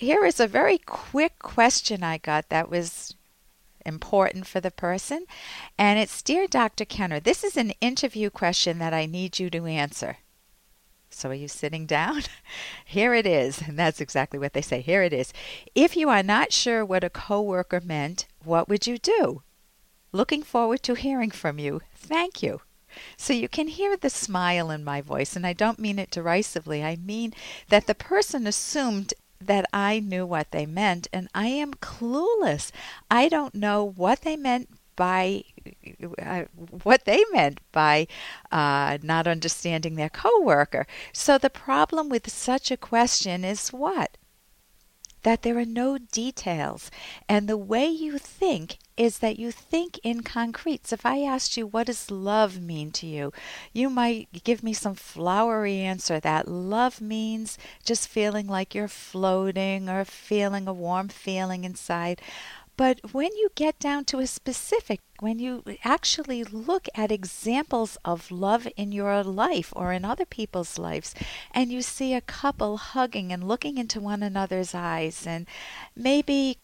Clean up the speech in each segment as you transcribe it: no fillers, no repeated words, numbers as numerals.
here is a very quick question I got that was important for the person. And it's, Dear Dr. Kenner, this is an interview question that I need you to answer. So are you sitting down? Here it is. And that's exactly what they say. Here it is. If you are not sure what a coworker meant, what would you do? Looking forward to hearing from you. Thank you. So you can hear the smile in my voice, and I don't mean it derisively. I mean that the person assumed that I knew what they meant, and I am clueless. I don't know what they meant by not understanding their coworker. So the problem with such a question is what? That there are no details. And the way you think is that you think in concrete. So if I asked you, what does love mean to you? You might give me some flowery answer that love means just feeling like you're floating or feeling a warm feeling inside. But when you get down to a specific, when you actually look at examples of love in your life or in other people's lives, and you see a couple hugging and looking into one another's eyes, and maybe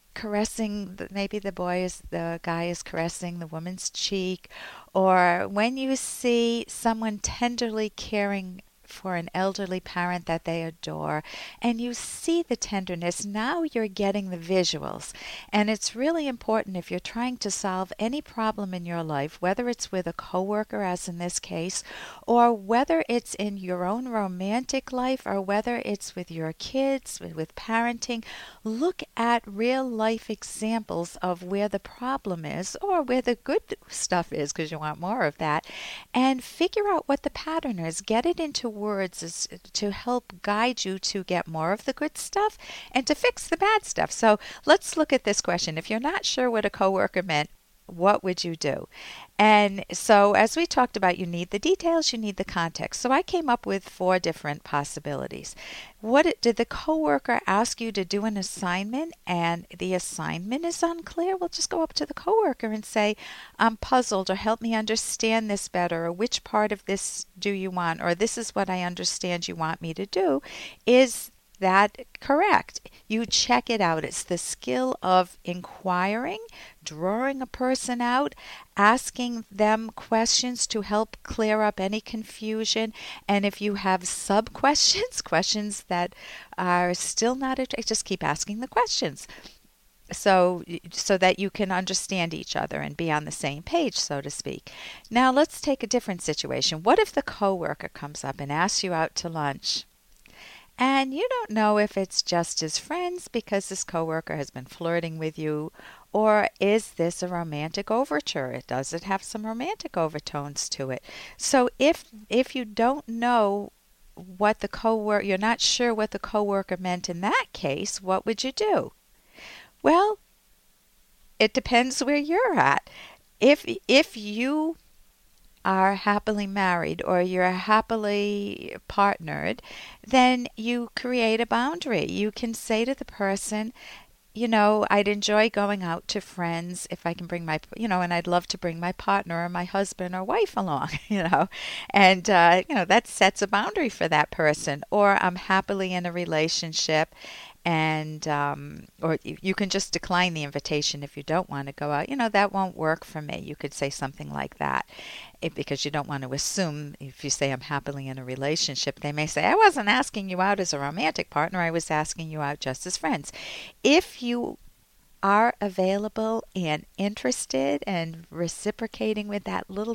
maybe the guy is caressing the woman's cheek, or when you see someone tenderly caring for an elderly parent that they adore, and you see the tenderness, now you're getting the visuals. And it's really important if you're trying to solve any problem in your life, whether it's with a coworker, as in this case, or whether it's in your own romantic life, or whether it's with your kids, with parenting, look at real life examples of where the problem is or where the good stuff is, because you want more of that, and figure out what the pattern is. Get it into words is to help guide you to get more of the good stuff and to fix the bad stuff. So let's look at this question. If you're not sure what a coworker meant, what would you do? And so, as we talked about, you need the details, you need the context. So I came up with 4 different possibilities. Did the coworker ask you to do an assignment and the assignment is unclear? Well, just go up to the coworker and say, I'm puzzled, or help me understand this better, or which part of this do you want, or this is what I understand you want me to do. Is that correct? You check it out. It's the skill of inquiring, drawing a person out, asking them questions to help clear up any confusion. And if you have sub questions, questions that are still not, just keep asking the questions. So that you can understand each other and be on the same page, so to speak. Now let's take a different situation. What if the coworker comes up and asks you out to lunch? And you don't know if it's just as friends because this coworker has been flirting with you, or is this a romantic overture? Does it have some romantic overtones to it? So if you don't know what you're not sure what the coworker meant in that case, what would you do? Well, it depends where you're at. If you are happily married or you're happily partnered, then you create a boundary. You can say to the person, I'd enjoy going out to friends if I can bring and I'd love to bring my partner or my husband or wife along, and, that sets a boundary for that person. Or I'm happily in a relationship, and or you can just decline the invitation if you don't want to go out. That won't work for me. You could say something like that, because you don't want to assume. If you say I'm happily in a relationship, they may say, I wasn't asking you out as a romantic partner, I was asking you out just as friends. If you are available and interested and reciprocating with that little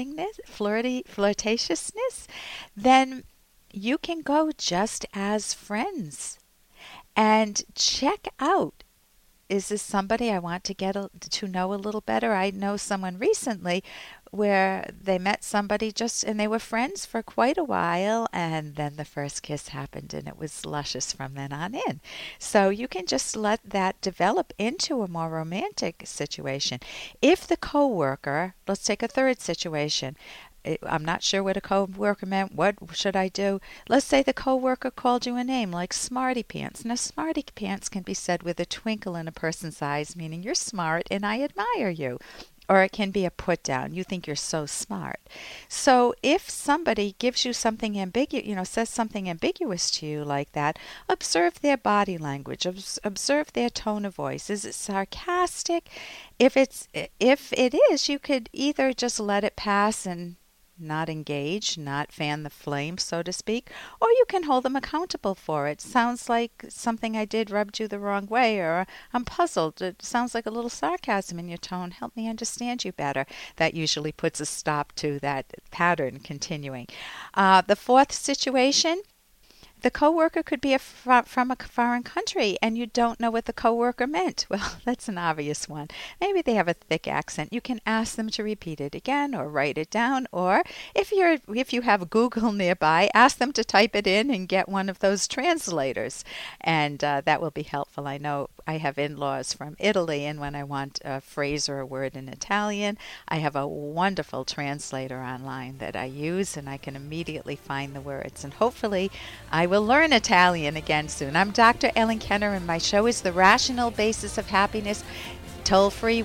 flirtatiousness, then you can go just as friends. And check out, is this somebody I want to get to know a little better? I know someone recently where they met somebody and they were friends for quite a while, and then the first kiss happened and it was luscious from then on in. So you can just let that develop into a more romantic situation. If the coworker, let's take a third situation. I'm not sure what a coworker meant. What should I do? Let's say the coworker called you a name like Smarty Pants. Now, Smarty Pants can be said with a twinkle in a person's eyes, meaning you're smart and I admire you. or it can be a put down. You think you're so smart. So if somebody gives you something ambiguous, says something ambiguous to you like that, observe their body language, observe their tone of voice. Is it sarcastic? If it is, you could either just let it pass and not engage, not fan the flame, so to speak, or you can hold them accountable for it. Sounds like something I did rubbed you the wrong way, or I'm puzzled. It sounds like a little sarcasm in your tone. Help me understand you better. That usually puts a stop to that pattern continuing. The fourth situation, the coworker could be from a foreign country and you don't know what the coworker meant. Well, that's an obvious one. Maybe they have a thick accent. You can ask them to repeat it again or write it down, or if you have Google nearby, ask them to type it in and get one of those translators, and that will be helpful. I know I have in-laws from Italy, and when I want a phrase or a word in Italian, I have a wonderful translator online that I use, and I can immediately find the words, and hopefully I will learn Italian again soon. I'm Dr. Ellen Kenner, and my show is The Rational Basis of Happiness. Toll free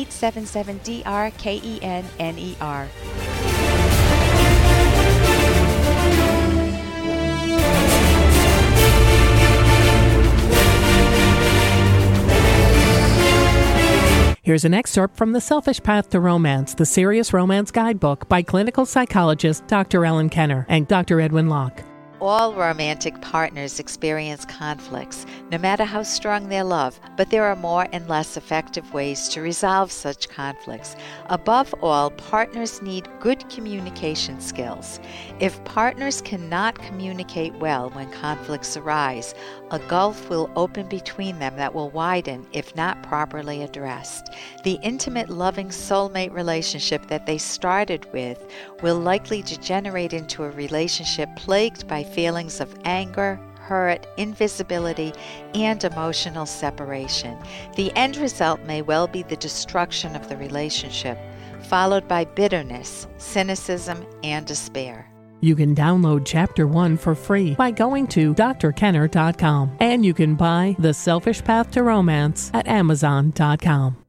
1-877-DRKENNER. Here's an excerpt from The Selfish Path to Romance, the Serious Romance Guidebook by clinical psychologist Dr. Ellen Kenner and Dr. Edwin Locke. All romantic partners experience conflicts, no matter how strong their love, but there are more and less effective ways to resolve such conflicts. Above all, partners need good communication skills. If partners cannot communicate well when conflicts arise, a gulf will open between them that will widen if not properly addressed. The intimate, loving soulmate relationship that they started with will likely degenerate into a relationship plagued by feelings of anger, hurt, invisibility, and emotional separation. The end result may well be the destruction of the relationship, followed by bitterness, cynicism, and despair. You can download Chapter 1 for free by going to drkenner.com, and you can buy The Selfish Path to Romance at amazon.com.